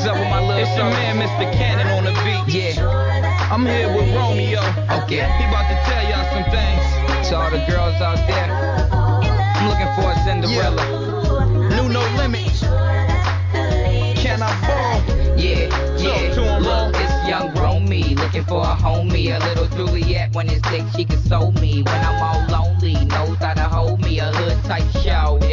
up with my little It's your man, Mr. Cannon on the beat. Yeah. I'm here with Romeo. Okay. He about to tell y'all some things. To all the girls out there, I'm looking for a Cinderella. Yeah. New No Limit. Can I ball? Yeah, yeah. Look, it's young Romy, looking for a homie. A little Juliet when it's thick, she can sew me. When I'm all lonely, knows how to hold me. A hood type show.